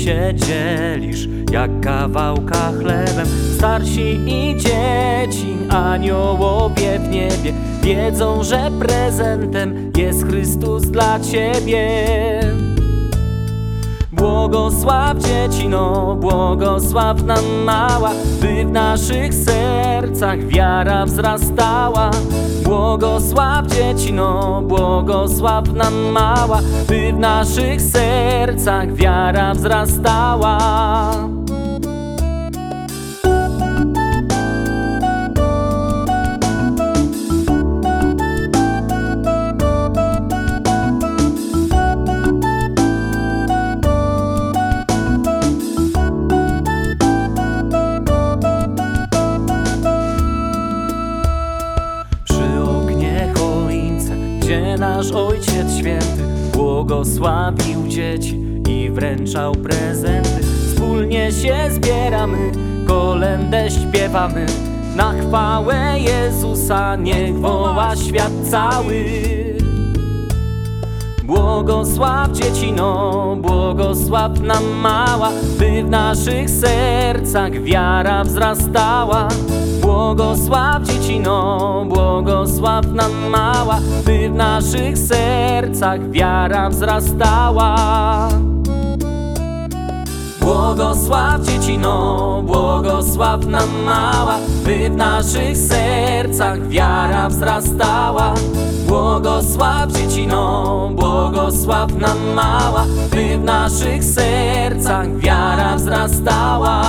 się dzielisz jak kawałka chlebem. Starsi i dzieci, aniołowie w niebie wiedzą, że prezentem jest Chrystus dla ciebie. Błogosław dzieci, no błogosław nam mała, by w naszych sercach wiara wzrastała. Błogosław dzieci, no błogosław nam mała, by w naszych sercach wiara wzrastała. Gdzie nasz Ojciec Święty błogosławił dzieci i wręczał prezenty. Wspólnie się zbieramy, kolędę śpiewamy, na chwałę Jezusa niech woła świat cały. Błogosław dzieci, no błogosław nam mała, by w naszych sercach wiara wzrastała. Błogosław dzieci, no błogosław nam mała, by w naszych sercach wiara wzrastała. Błogosław dzieci, no błogosław nam mała, by w naszych sercach wiara wzrastała. Błogosław dzieci, no błogosław nam mała, by w naszych sercach wiara wzrastała.